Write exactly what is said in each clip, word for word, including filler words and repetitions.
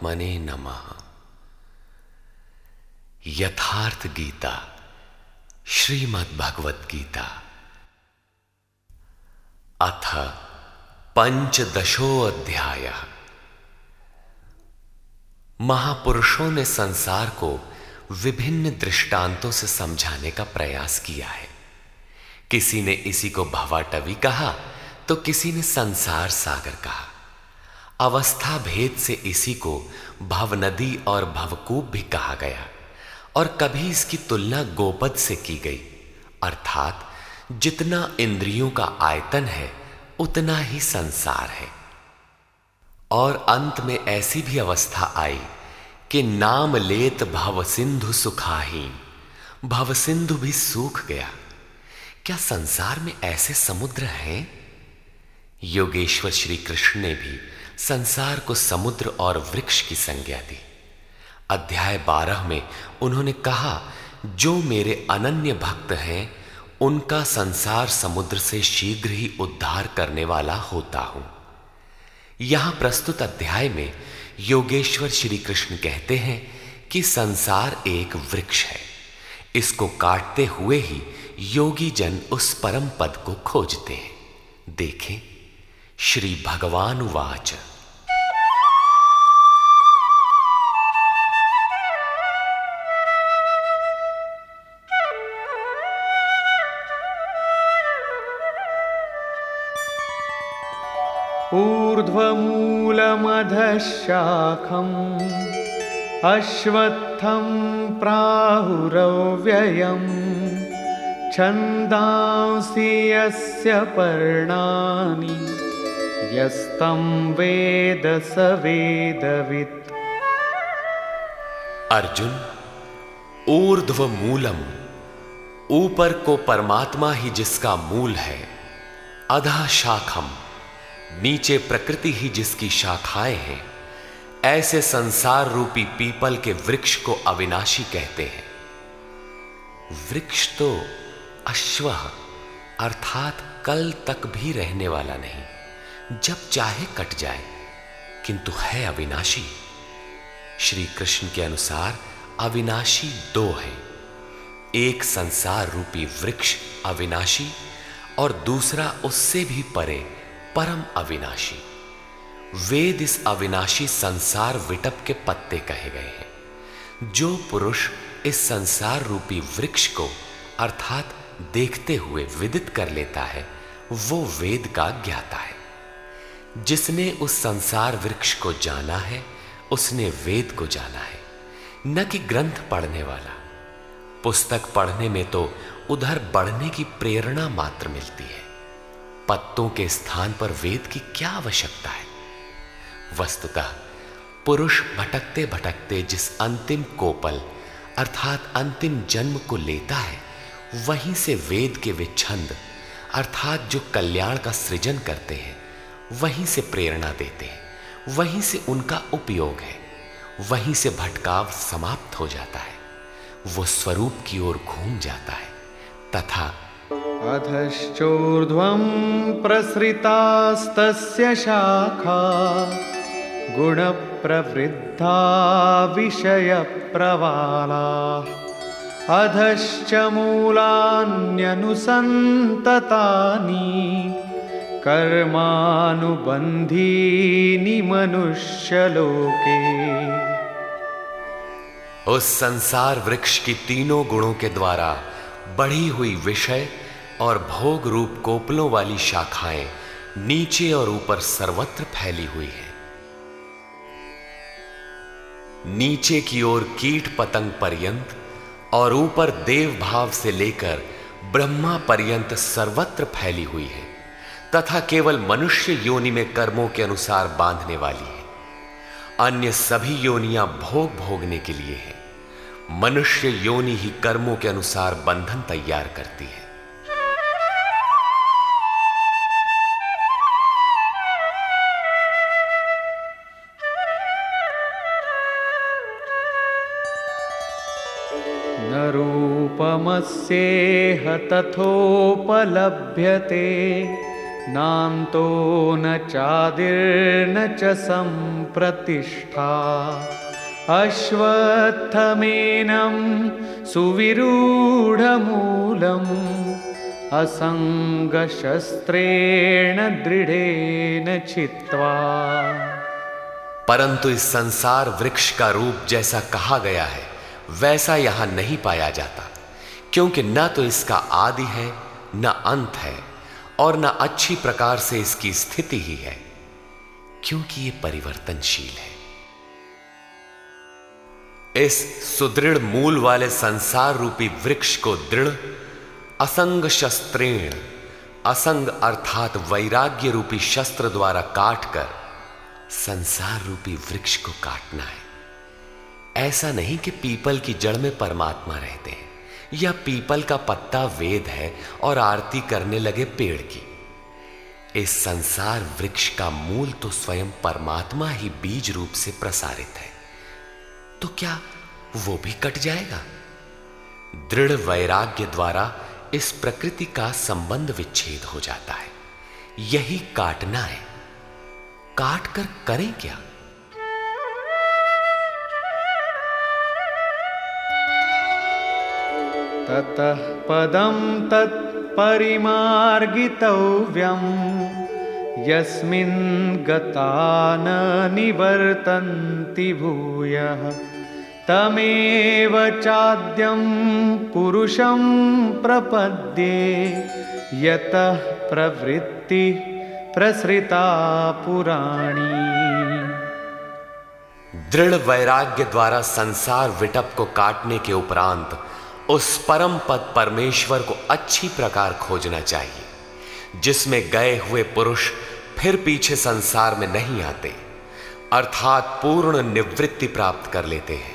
परमात्मने नमः। यथार्थ गीता श्रीमद् भगवत गीता अथ पंचदशो अध्याय। महापुरुषों ने संसार को विभिन्न दृष्टांतों से समझाने का प्रयास किया है। किसी ने इसी को भवाटवी कहा तो किसी ने संसार सागर कहा। अवस्था भेद से इसी को भवनदी और भवकूप भी कहा गया और कभी इसकी तुलना गोपद से की गई, अर्थात जितना इंद्रियों का आयतन है उतना ही संसार है। और अंत में ऐसी भी अवस्था आई कि नाम लेत भव सिंधु सुखाहीन, भव सिंधु भी सूख गया। क्या संसार में ऐसे समुद्र हैं? योगेश्वर श्री कृष्ण ने भी संसार को समुद्र और वृक्ष की संज्ञा दी। अध्याय बारह में उन्होंने कहा, जो मेरे अनन्य भक्त हैं उनका संसार समुद्र से शीघ्र ही उद्धार करने वाला होता हूं। यहां प्रस्तुत अध्याय में योगेश्वर श्री कृष्ण कहते हैं कि संसार एक वृक्ष है। इसको काटते हुए ही योगी जन उस परम पद को खोजते हैं। देखें, श्री भगवान उवाच। ऊर्ध्वमूलमधः शाखम् अश्वत्थं प्राहुरव्ययम् छन्दांसि यस्य पर्णानि यस्तं वेद स वेदवित्। अर्जुन, ऊर्ध्व मूलम, ऊपर को परमात्मा ही जिसका मूल है, अधः शाखम, नीचे प्रकृति ही जिसकी शाखाएं हैं, ऐसे संसार रूपी पीपल के वृक्ष को अविनाशी कहते हैं। वृक्ष तो अश्व अर्थात कल तक भी रहने वाला नहीं, जब चाहे कट जाए, किंतु है अविनाशी। श्री कृष्ण के अनुसार अविनाशी दो हैं, एक संसार रूपी वृक्ष अविनाशी और दूसरा उससे भी परे परम अविनाशी। वेद इस अविनाशी संसार विटप के पत्ते कहे गए हैं। जो पुरुष इस संसार रूपी वृक्ष को अर्थात देखते हुए विदित कर लेता है, वो वेद का ज्ञाता है। जिसने उस संसार वृक्ष को जाना है उसने वेद को जाना है, न कि ग्रंथ पढ़ने वाला। पुस्तक पढ़ने में तो उधर बढ़ने की प्रेरणा मात्र मिलती है, पत्तों के स्थान पर वेद की क्या आवश्यकता है। वस्तुतः पुरुष भटकते भटकते जिस अंतिम कोपल अर्थात अंतिम जन्म को लेता है, वहीं से वेद के वे छंद अर्थात जो कल्याण का सृजन करते हैं, वहीं से प्रेरणा देते हैं, वहीं से उनका उपयोग है, वहीं से भटकाव समाप्त हो जाता है, वो स्वरूप की ओर घूम जाता है। तथा अधश्चोर्ध्वं प्रसृतास्तस्य शाखा गुणप्रवृद्धा विषयप्रवाला अधश्च मूलान्यनुसन्ततानि कर्मानुबन्धीनि मनुष्यलोके। उस संसार वृक्ष की तीनों गुणों के द्वारा बढ़ी हुई विषय और भोग रूप कोपलों वाली शाखाएं नीचे और ऊपर सर्वत्र फैली हुई हैं। नीचे की ओर कीट पतंग पर्यंत और ऊपर देव भाव से लेकर ब्रह्मा पर्यंत सर्वत्र फैली हुई है, तथा केवल मनुष्य योनि में कर्मों के अनुसार बांधने वाली है। अन्य सभी योनियां भोग भोगने के लिए है। मनुष्य योनि ही कर्मों के अनुसार बंधन तैयार करती है। न रूपमस्येह तथोपलभ्यते नान्तो न चादिर्न च सम्प्रतिष्ठा अश्वत्थमेनं सुविरूढमूलम् असंगशस्त्रेण दृढ़ेन छित्त्वा। परंतु इस संसार वृक्ष का रूप जैसा कहा गया है वैसा यहां नहीं पाया जाता, क्योंकि न तो इसका आदि है न अंत है और न अच्छी प्रकार से इसकी स्थिति ही है, क्योंकि ये परिवर्तनशील है। इस सुदृढ़ मूल वाले संसार रूपी वृक्ष को दृढ़ असंग शस्त्रेण, असंग अर्थात वैराग्य रूपी शस्त्र द्वारा काटकर संसार रूपी वृक्ष को काटना है। ऐसा नहीं कि पीपल की जड़ में परमात्मा रहते हैं या पीपल का पत्ता वेद है और आरती करने लगे पेड़ की। इस संसार वृक्ष का मूल तो स्वयं परमात्मा ही बीज रूप से प्रसारित है, तो क्या वो भी कट जाएगा? दृढ़ वैराग्य द्वारा इस प्रकृति का संबंध विच्छेद हो जाता है। यही काटना है। काट कर करें क्या? ततः पदं तत्परिमार्गितव्यम् यस्मिन् गता न निवर्तन्ति भूयः तमेव चाद्यं पुरुषं प्रपद्ये यतः प्रवृत्ति प्रसृता पुराणी। दृढ़ वैराग्य द्वारा संसार विटप को काटने के उपरांत उस परम पद परमेश्वर को अच्छी प्रकार खोजना चाहिए, जिसमें गए हुए पुरुष फिर पीछे संसार में नहीं आते, अर्थात पूर्ण निवृत्ति प्राप्त कर लेते हैं।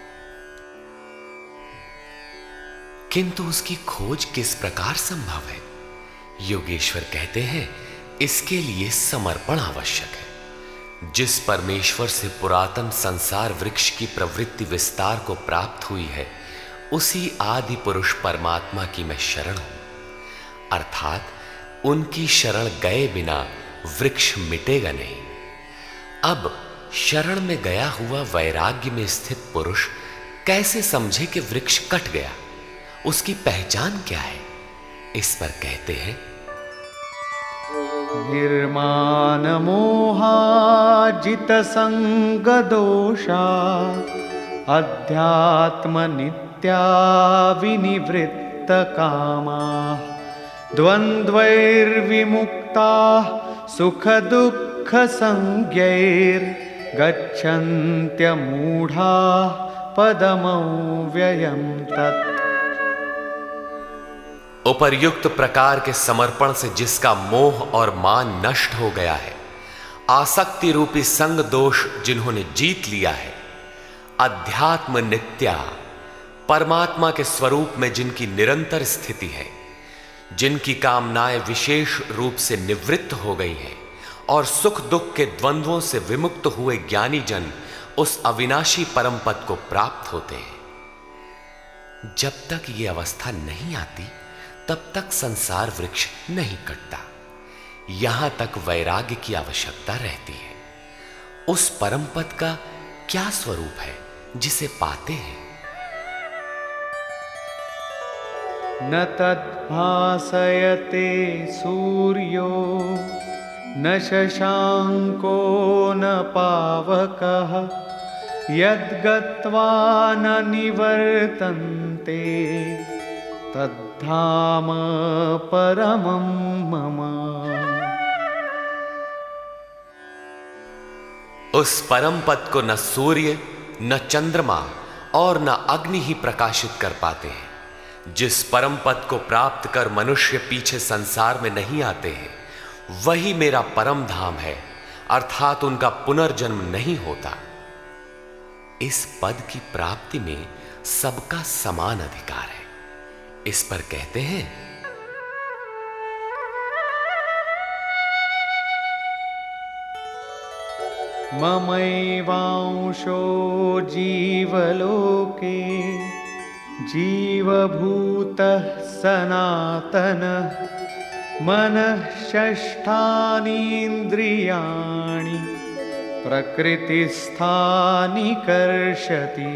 किंतु उसकी खोज किस प्रकार संभव है? योगेश्वर कहते हैं, इसके लिए समर्पण आवश्यक है। जिस परमेश्वर से पुरातन संसार वृक्ष की प्रवृत्ति विस्तार को प्राप्त हुई है, उसी आदि पुरुष परमात्मा की मैं शरण हूं, अर्थात उनकी शरण गए बिना वृक्ष मिटेगा नहीं। अब शरण में गया हुआ वैराग्य में स्थित पुरुष कैसे समझे कि वृक्ष कट गया? उसकी पहचान क्या है? इस पर कहते हैं, निर्माण मोहाजित संग दोषा अध्यात्म नित्या विनिवृत्त कामा द्वंद्वैर्विमुक्ता सुख दुःख संज्ञैर् गच्छन्त्यमूढ़ा पदमव्ययं तत्। उपर्युक्त प्रकार के समर्पण से जिसका मोह और मान नष्ट हो गया है, आसक्ति रूपी संग दोष जिन्होंने जीत लिया है, अध्यात्म नित्या परमात्मा के स्वरूप में जिनकी निरंतर स्थिति है, जिनकी कामनाएं विशेष रूप से निवृत्त हो गई हैं और सुख दुख के द्वंद्वों से विमुक्त हुए ज्ञानी जन उस अविनाशी परम पद को प्राप्त होते हैं। जब तक ये अवस्था नहीं आती तब तक संसार वृक्ष नहीं कटता। यहां तक वैराग्य की आवश्यकता रहती है। उस परम पद का क्या स्वरूप है जिसे पाते हैं? न तद्भासयते सूर्यो न शशांको न पावकः यद्गत्वा न निवर्तन्ते तद्धाम परमं मम। उस परम पद को न सूर्य न चंद्रमा और न अग्नि ही प्रकाशित कर पाते हैं। जिस परम पद को प्राप्त कर मनुष्य पीछे संसार में नहीं आते हैं, वही मेरा परम धाम है, अर्थात उनका पुनर्जन्म नहीं होता। इस पद की प्राप्ति में सबका समान अधिकार है। इस पर कहते हैं, ममैवांशो जीवलोके जीवभूतः सनातनः मनः षष्ठानीन्द्रियाणि प्रकृतिस्थानि कर्षति।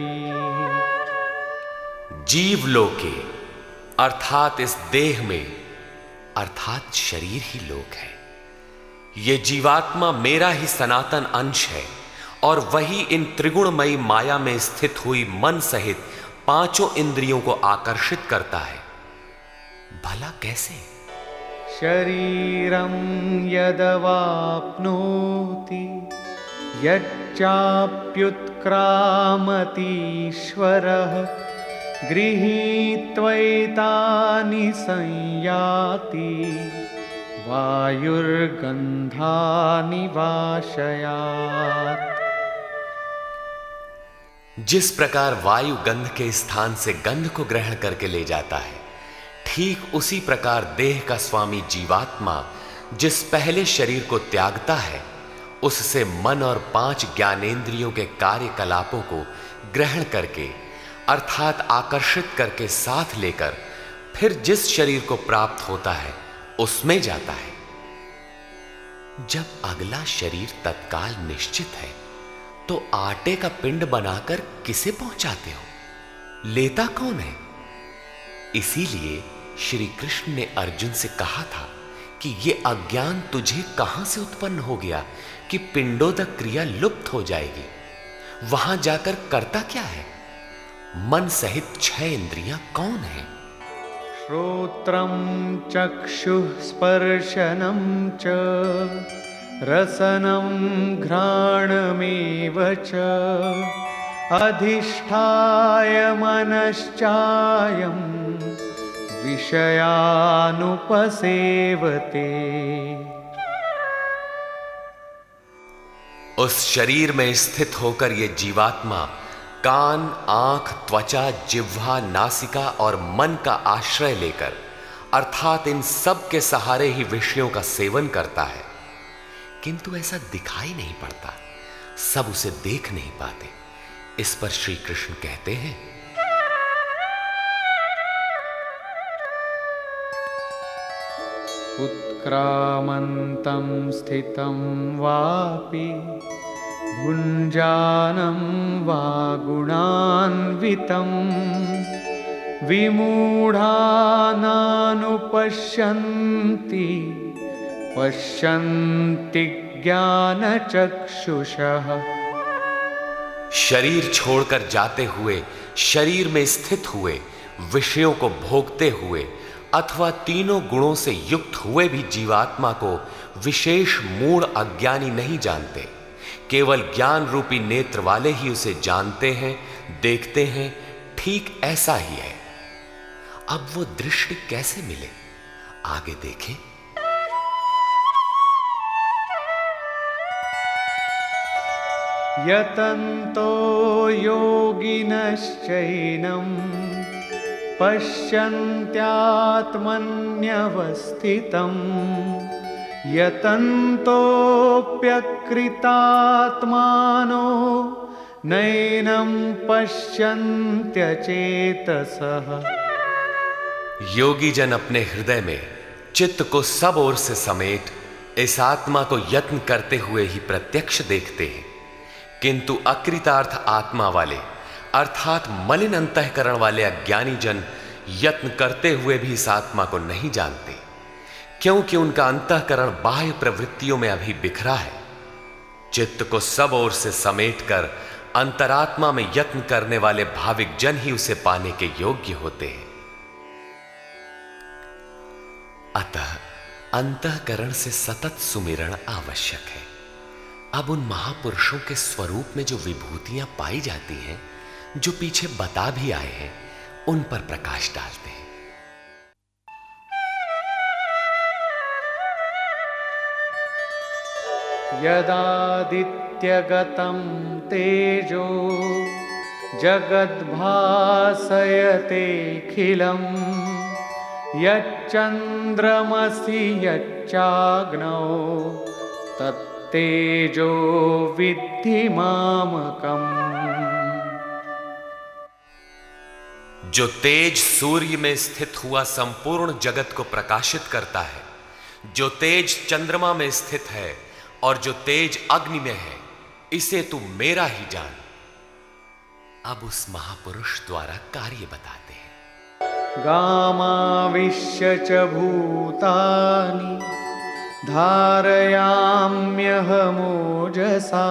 जीवलोके अर्थात इस देह में अर्थात शरीर ही लोक है। ये जीवात्मा मेरा ही सनातन अंश है और वही इन त्रिगुणमयी माया में स्थित हुई मन सहित पांचों इंद्रियों को आकर्षित करता है। भला कैसे? शरीरं यदवाप्नोति यच्चाप्युत्क्रामतीश्वरः गृहीत्वैतानि संयाति वायुर्गन्धानि वाशयात्। जिस प्रकार वायु गंध के स्थान से गंध को ग्रहण करके ले जाता है, ठीक उसी प्रकार देह का स्वामी जीवात्मा जिस पहले शरीर को त्यागता है, उससे मन और पांच ज्ञानेंद्रियों के कार्यकलापों को ग्रहण करके अर्थात आकर्षित करके साथ लेकर फिर जिस शरीर को प्राप्त होता है उसमें जाता है। जब अगला शरीर तत्काल निश्चित है तो आटे का पिंड बनाकर किसे पहुंचाते हो? लेता कौन है? इसीलिए श्री कृष्ण ने अर्जुन से कहा था कि ये अज्ञान तुझे कहां से उत्पन्न हो गया कि पिंडोदक क्रिया लुप्त हो जाएगी। वहां जाकर करता क्या है? मन सहित छह इंद्रियां कौन है? श्रोत्रं चक्षुः स्पर्शनं च रसनं घ्राणमेव च अधिष्ठाय मनश्चायं विषयानुपसेवते। उस शरीर में स्थित होकर ये जीवात्मा कान, आंख, त्वचा, जिह्वा, नासिका और मन का आश्रय लेकर अर्थात इन सब के सहारे ही विषयों का सेवन करता है, किंतु ऐसा दिखाई नहीं पड़ता, सब उसे देख नहीं पाते। इस पर श्री कृष्ण कहते हैं, उत्क्रामन्तं स्थितं वापि भुञ्जानं वा गुणान्वितं विमूढानानुपश्यन्ति पश्यन्ति ज्ञानचक्षुषः। शरीर छोड़कर जाते हुए, शरीर में स्थित हुए, विषयों को भोगते हुए अथवा तीनों गुणों से युक्त हुए भी जीवात्मा को विशेष मूढ़ अज्ञानी नहीं जानते। केवल ज्ञान रूपी नेत्र वाले ही उसे जानते हैं, देखते हैं। ठीक ऐसा ही है। अब वो दृष्टि कैसे मिले, आगे देखें। यतन्तो योगिनश्चैनं पश्यन्त्यात्मन्यवस्थितं यतन्तोऽप्यकृतात्मानो नैनं पश्यन्त्यचेतसः। योगी जन अपने हृदय में चित्त को सब ओर से समेट इस आत्मा को यत्न करते हुए ही प्रत्यक्ष देखते हैं, किंतु अकृतार्थ आत्मा वाले अर्थात मलिन अंतःकरण वाले अज्ञानी जन यत्न करते हुए भी इस आत्मा को नहीं जानते, क्योंकि उनका अंतःकरण बाह्य प्रवृत्तियों में अभी बिखरा है। चित्त को सब ओर से समेटकर अंतरात्मा में यत्न करने वाले भाविक जन ही उसे पाने के योग्य होते हैं। अतः अंतःकरण से सतत सुमिरण आवश्यक है। अब उन महापुरुषों के स्वरूप में जो विभूतियां पाई जाती हैं, जो पीछे बता भी आए हैं, उन पर प्रकाश डालते हैं। यदादित्यगतं तेजो जगद्भासयतेऽखिलं यच्चन्द्रमसि यच्चाग्नौ तत्तेजो विद्धि मामकम्। जो तेज सूर्य में स्थित हुआ संपूर्ण जगत को प्रकाशित करता है, जो तेज चंद्रमा में स्थित है और जो तेज अग्नि में है, इसे तू मेरा ही जान। अब उस महापुरुष द्वारा कार्य बताते हैं। गामाविश्य च भूतानि धारयाम्यहमोजसा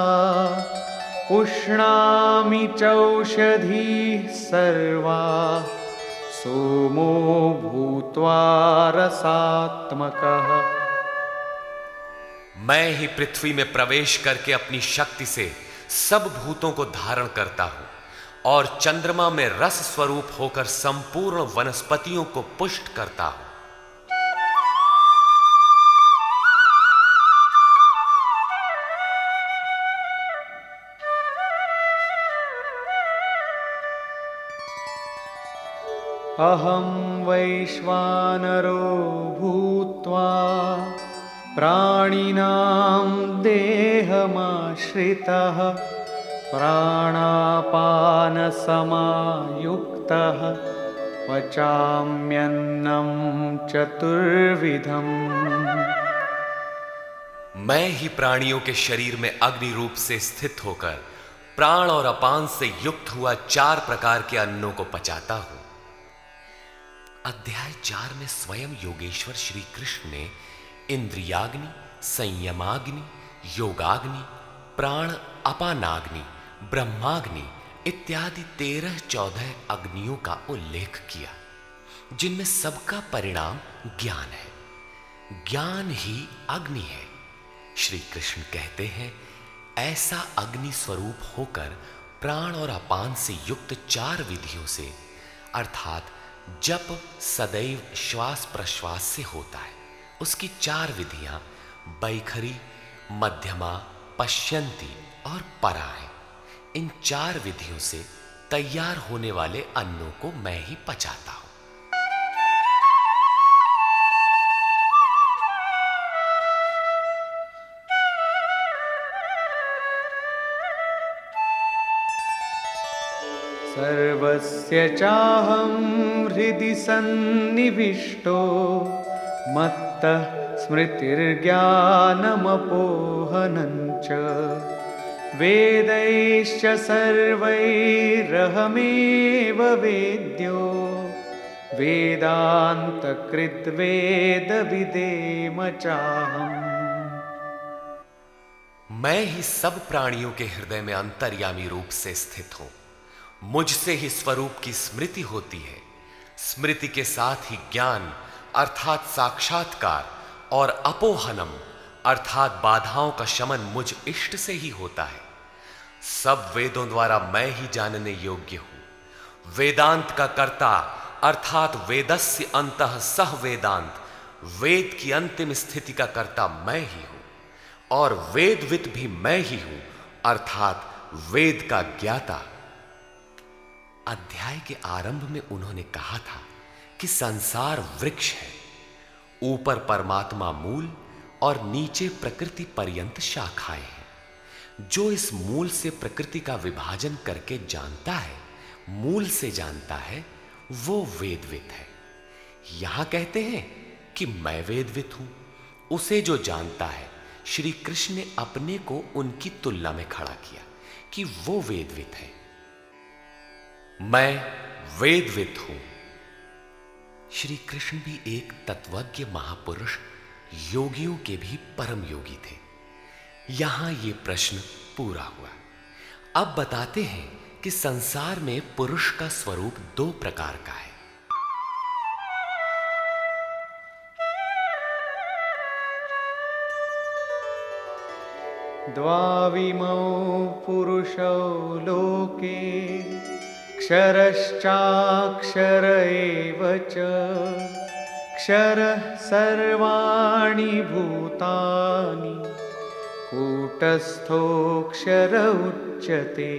पुष्णामि चौषधीः सर्वाः सोमो भूत्वा रसात्मकः। मैं ही पृथ्वी में प्रवेश करके अपनी शक्ति से सब भूतों को धारण करता हूं और चंद्रमा में रस स्वरूप होकर संपूर्ण वनस्पतियों को पुष्ट करता हूं। अहं वैश्वानरो भूत्वा प्राणिनां देहमाश्रितः प्राणापानसमायुक्तः पचाम्यन्नं चतुर्विधम्। मैं ही प्राणियों के शरीर में अग्नि रूप से स्थित होकर प्राण और अपान से युक्त हुआ चार प्रकार के अन्नों को पचाता हूं। अध्याय चार में स्वयं योगेश्वर श्री कृष्ण ने इंद्रियाग्नि, संयमाग्नि, योगाग्नि, प्राण अपानाग्नि, ब्रह्माग्नि इत्यादि तेरह चौदह अग्नियों का उल्लेख किया, जिनमें सबका परिणाम ज्ञान है। ज्ञान ही अग्नि है। श्री कृष्ण कहते हैं, ऐसा अग्नि स्वरूप होकर प्राण और अपान से युक्त चार विधियों से, अर्थात जप सदैव श्वास प्रश्वास से होता है, उसकी चार विधियां बैखरी, मध्यमा, पश्यंती और परा है। इन चार विधियों से तैयार होने वाले अन्नों को मैं ही पचाता हूं। सर्वस्य चाहं हृदि सन्निविष्टो मत्तः स्मृतिर्ज्ञानमपोहनं च वेदैश्च सर्वैरहमेव वेद्यो वेदान्तकृद्वेदविदेम चाहम्। मैं ही सब प्राणियों के हृदय में अंतर्यामी रूप से स्थित हूं। मुझसे ही स्वरूप की स्मृति होती है। स्मृति के साथ ही ज्ञान अर्थात साक्षात्कार और अपोहनम अर्थात बाधाओं का शमन मुझ इष्ट से ही होता है। सब वेदों द्वारा मैं ही जानने योग्य हूं। वेदांत का कर्ता अर्थात वेदस्य अंतः सह वेदांत, वेद की अंतिम स्थिति का कर्ता मैं ही हूं और वेदविद भी मैं ही हूं अर्थात वेद का ज्ञाता। अध्याय के आरंभ में उन्होंने कहा था कि संसार वृक्ष है, ऊपर परमात्मा मूल और नीचे प्रकृति पर्यंत शाखाएं हैं। जो इस मूल से प्रकृति का विभाजन करके जानता है, मूल से जानता है, वो वेदविद है। यहां कहते हैं कि मैं वेदविद हूं। उसे जो जानता है, श्री कृष्ण ने अपने को उनकी तुलना में खड़ा किया कि वो वेदविद है। मैं वेदविद हूं। श्री कृष्ण भी एक तत्वज्ञ महापुरुष, योगियों के भी परम योगी थे। यहां यह प्रश्न पूरा हुआ। अब बताते हैं कि संसार में पुरुष का स्वरूप दो प्रकार का है। द्वाविमौ पुरुषौ लोके क्षरश्चाक्षर एव च क्षरः सर्वाणि भूतानि कूटस्थोऽक्षर उच्यते।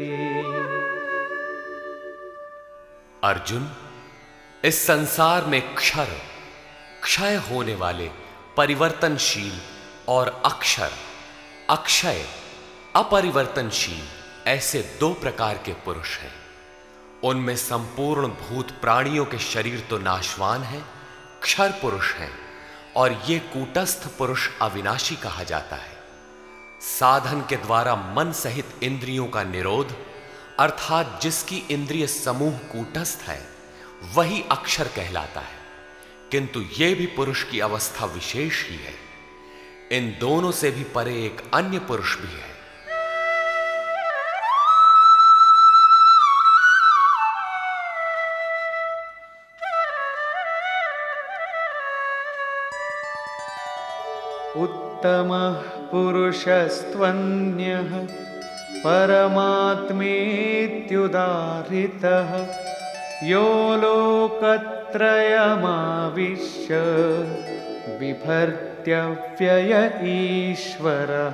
अर्जुन, इस संसार में क्षर, क्षय होने वाले, परिवर्तनशील और अक्षर, अक्षय, अपरिवर्तनशील, ऐसे दो प्रकार के पुरुष हैं। उनमें संपूर्ण भूत प्राणियों के शरीर तो नाशवान हैं, क्षर पुरुष हैं, और ये कूटस्थ पुरुष अविनाशी कहा जाता है। साधन के द्वारा मन सहित इंद्रियों का निरोध, अर्थात जिसकी इंद्रिय समूह कूटस्थ है, वही अक्षर कहलाता है। किंतु यह भी पुरुष की अवस्था विशेष ही है। इन दोनों से भी परे एक अन्य पुरुष भी है। उत्तमः पुरुषस्त्वन्यः परमात्मेत्युदाहृतः यो लोकत्रयमाविश्य बिभर्त्यव्यय ईश्वरः।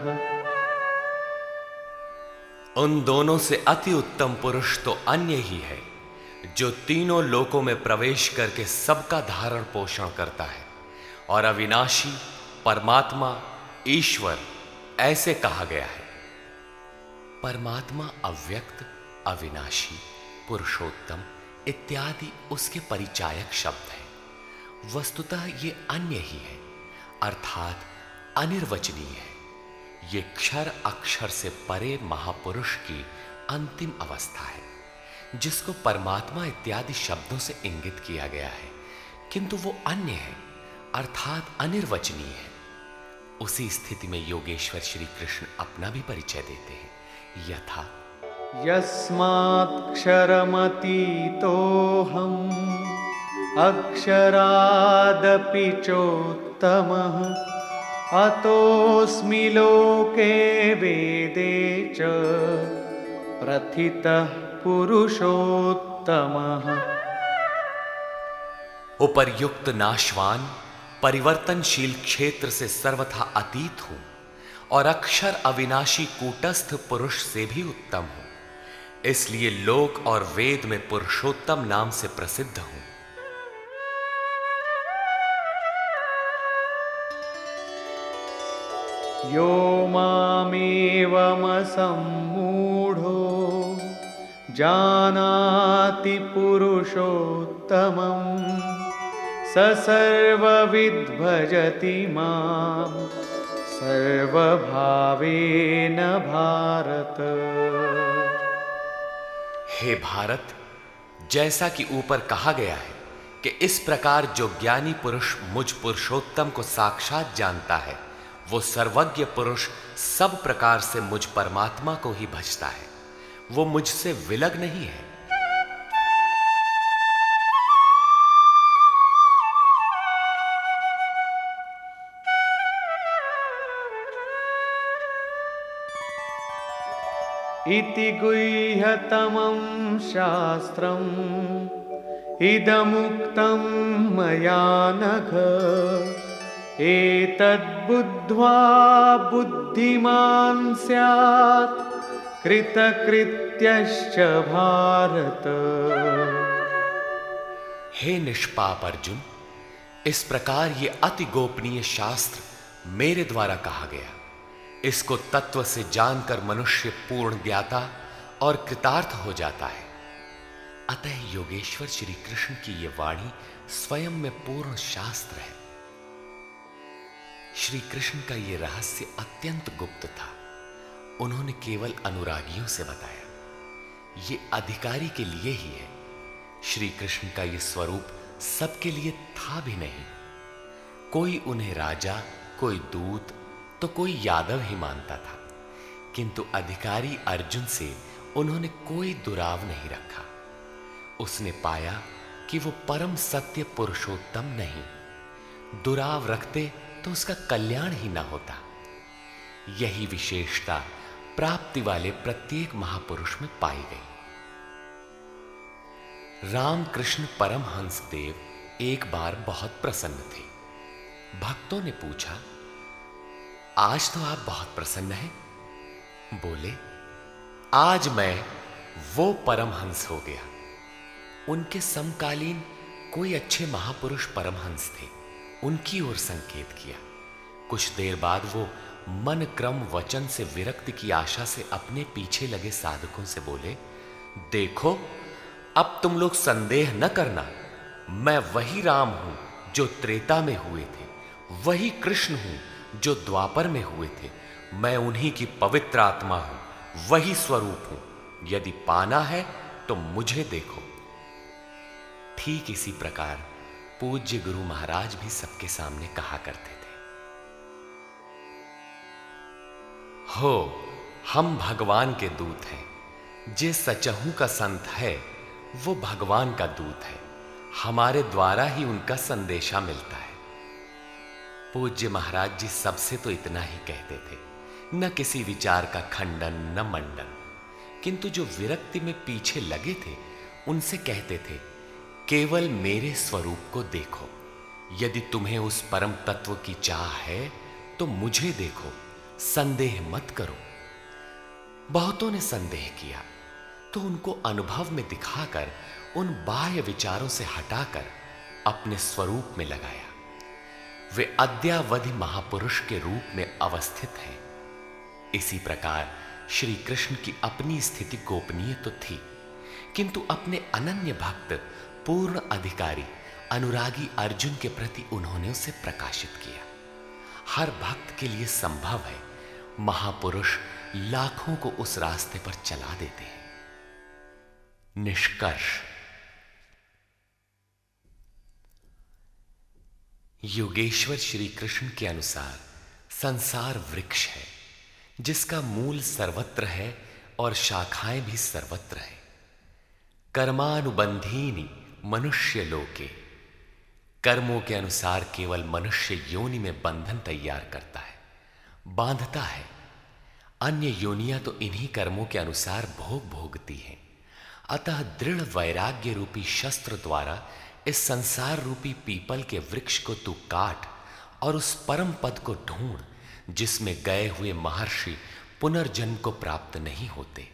उन दोनों से अति उत्तम पुरुष तो अन्य ही है, जो तीनों लोकों में प्रवेश करके सबका धारण पोषण करता है, और अविनाशी परमात्मा ईश्वर ऐसे कहा गया है। परमात्मा अव्यक्त, अविनाशी, पुरुषोत्तम इत्यादि उसके परिचायक शब्द हैं। वस्तुतः ये अन्य ही है, अर्थात अनिर्वचनीय है। ये क्षर अक्षर से परे महापुरुष की अंतिम अवस्था है, जिसको परमात्मा इत्यादि शब्दों से इंगित किया गया है, किंतु वो अन्य है, अर्थात अनिर्वचनीय है। उसी स्थिति में योगेश्वर श्री कृष्ण अपना भी परिचय देते हैं, यथा यस्मात्क्षरमतीतोऽहम् अक्षरादपि चोत्तमः अतोऽस्मि लोके वेदे च प्रथितः पुरुषोत्तमः। उपर्युक्त नाशवान परिवर्तनशील क्षेत्र से सर्वथा अतीत हूं, और अक्षर अविनाशी कूटस्थ पुरुष से भी उत्तम हूं। इसलिए लोक और वेद में पुरुषोत्तम नाम से प्रसिद्ध हूं। यो मामेवमसम्मूढो जानाति पुरुषोत्तमम् स सर्वविद् भजति मां सर्वभावेन भारत। हे भारत, जैसा कि ऊपर कहा गया है कि इस प्रकार जो ज्ञानी पुरुष मुझ पुरुषोत्तम को साक्षात जानता है, वो सर्वज्ञ पुरुष सब प्रकार से मुझ परमात्मा को ही भजता है। वो मुझसे विलग नहीं है। इति गुह्यतमं शास्त्रम् इदमुक्तं मया नघ एतद्बुद्ध्वा बुद्धिमान् स्यात् कृतकृत्यश्च भारत। हे निष्पाप अर्जुन, इस प्रकार ये अति गोपनीय शास्त्र मेरे द्वारा कहा गया। इसको तत्व से जानकर मनुष्य पूर्ण ज्ञाता और कृतार्थ हो जाता है। अतः योगेश्वर श्री कृष्ण की ये वाणी स्वयं में पूर्ण शास्त्र है। श्री कृष्ण का ये रहस्य अत्यंत गुप्त था। उन्होंने केवल अनुरागियों से बताया। ये अधिकारी के लिए ही है। श्री कृष्ण का ये स्वरूप सबके लिए था भी नहीं। कोई उन्हें राजा, कोई दूत, तो कोई यादव ही मानता था, किंतु अधिकारी अर्जुन से उन्होंने कोई दुराव नहीं रखा। उसने पाया कि वो परम सत्य पुरुषोत्तम नहीं। दुराव रखते तो उसका कल्याण ही ना होता। यही विशेषता प्राप्ति वाले प्रत्येक महापुरुष में पाई गई। रामकृष्ण परमहंस देव एक बार बहुत प्रसन्न थे। भक्तों ने पूछा, आज तो आप बहुत प्रसन्न हैं। बोले, आज मैं वो परमहंस हो गया। उनके समकालीन कोई अच्छे महापुरुष परमहंस थे, उनकी ओर संकेत किया। कुछ देर बाद वो मन क्रम वचन से विरक्ति की आशा से अपने पीछे लगे साधकों से बोले, देखो, अब तुम लोग संदेह न करना, मैं वही राम हूं जो त्रेता में हुए थे, वही कृष्ण हूं जो द्वापर में हुए थे। मैं उन्हीं की पवित्र आत्मा हूं, वही स्वरूप हूं। यदि पाना है तो मुझे देखो। ठीक इसी प्रकार पूज्य गुरु महाराज भी सबके सामने कहा करते थे, हो हम भगवान के दूत हैं। जे सचहू का संत है वो भगवान का दूत है। हमारे द्वारा ही उनका संदेशा मिलता है। पूज्य महाराज जी सबसे तो इतना ही कहते थे, न किसी विचार का खंडन न मंडन, किंतु जो विरक्ति में पीछे लगे थे उनसे कहते थे, केवल मेरे स्वरूप को देखो। यदि तुम्हें उस परम तत्व की चाह है तो मुझे देखो, संदेह मत करो। बहुतों ने संदेह किया तो उनको अनुभव में दिखाकर उन बाह्य विचारों से हटाकर अपने स्वरूप में लगाया। वे अद्यावधि महापुरुष के रूप में अवस्थित हैं। इसी प्रकार श्री कृष्ण की अपनी स्थिति गोपनीय तो थी, किंतु अपने अनन्य भक्त पूर्ण अधिकारी अनुरागी अर्जुन के प्रति उन्होंने उसे प्रकाशित किया। हर भक्त के लिए संभव है, महापुरुष लाखों को उस रास्ते पर चला देते हैं। निष्कर्ष, योगेश्वर श्री कृष्ण के अनुसार संसार वृक्ष है, जिसका मूल सर्वत्र है और शाखाएं भी सर्वत्र है। कर्मानुबंधीनि मनुष्य लोके, कर्मों के अनुसार केवल मनुष्य योनि में बंधन तैयार करता है, बांधता है। अन्य योनियां तो इन्हीं कर्मों के अनुसार भोग भोगती हैं। अतः दृढ़ वैराग्य रूपी शस्त्र द्वारा इस संसार रूपी पीपल के वृक्ष को तू काट और उस परम पद को ढूंढ, जिसमें गए हुए महर्षि पुनर्जन्म को प्राप्त नहीं होते।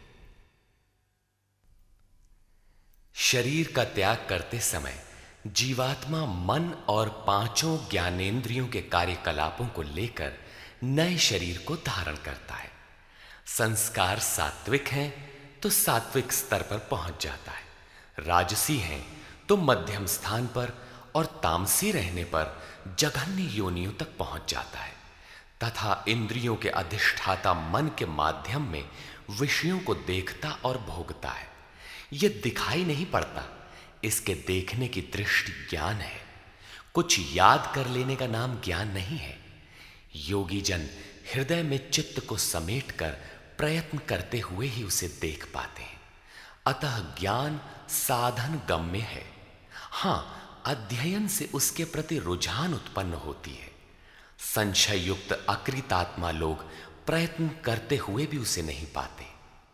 शरीर का त्याग करते समय जीवात्मा मन और पांचों ज्ञानेंद्रियों के कार्यकलापों को लेकर नए शरीर को धारण करता है। संस्कार सात्विक हैं तो सात्विक स्तर पर पहुंच जाता है, राजसी हैं तो मध्यम स्थान पर और तामसी रहने पर जघन्य योनियों तक पहुंच जाता है, तथा इंद्रियों के अधिष्ठाता मन के माध्यम में विषयों को देखता और भोगता है। यह दिखाई नहीं पड़ता, इसके देखने की दृष्टि ज्ञान है। कुछ याद कर लेने का नाम ज्ञान नहीं है। योगी जन हृदय में चित्त को समेटकर प्रयत्न करते हुए ही उसे देख पाते हैं। अतः ज्ञान साधन गम्य है। हां, अध्ययन से उसके प्रति रुझान उत्पन्न होती है। संशय युक्त अकृतात्मा लोग प्रयत्न करते हुए भी उसे नहीं पाते।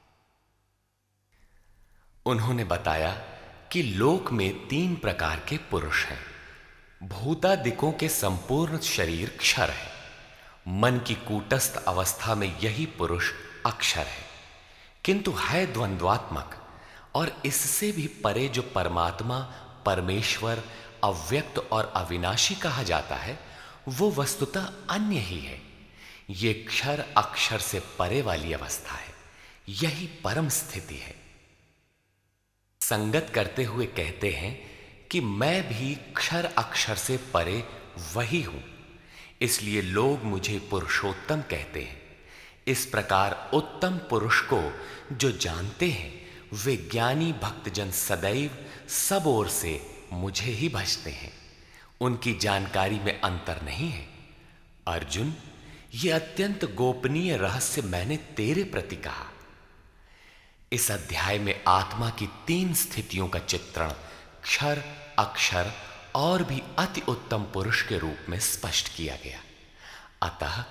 उन्होंने बताया कि लोक में तीन प्रकार के पुरुष हैं। भूतादिकों के संपूर्ण शरीर क्षर है। मन की कूटस्थ अवस्था में यही पुरुष अक्षर है, किंतु है द्वंद्वात्मक, और इससे भी परे जो परमात्मा परमेश्वर अव्यक्त और अविनाशी कहा जाता है, वो वस्तुतः अन्य ही है। ये क्षर अक्षर से परे वाली अवस्था है, यही परम स्थिति है। संगत करते हुए कहते हैं कि मैं भी क्षर अक्षर से परे वही हूं, इसलिए लोग मुझे पुरुषोत्तम कहते हैं। इस प्रकार उत्तम पुरुष को जो जानते हैं, वे ज्ञानी भक्तजन सदैव सब ओर से मुझे ही भजते हैं। उनकी जानकारी में अंतर नहीं है। अर्जुन, ये अत्यंत गोपनीय रहस्य मैंने तेरे प्रति कहा। इस अध्याय में आत्मा की तीन स्थितियों का चित्रण क्षर अक्षर और भी अति उत्तम पुरुष के रूप में स्पष्ट किया गया। अतः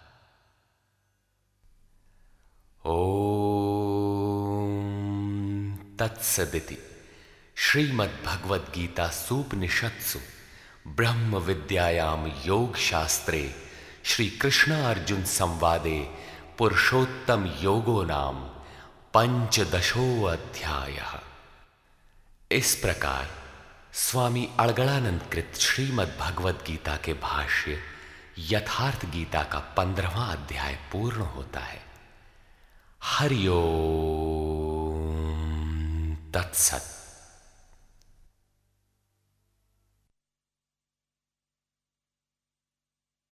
ओम तत्सदिति श्रीमद्भगवद गीता सूपनिषत्सु ब्रह्म विद्यायाम योग शास्त्रे श्री कृष्ण अर्जुन संवादे पुरुषोत्तम योगो नाम पंचदशो अध्यायः। इस प्रकार स्वामी अड़गड़ानंद कृत श्रीमद् भगवद गीता के भाष्य यथार्थ गीता का पंद्रहवां अध्याय पूर्ण होता है। हरि ओम तत्सत।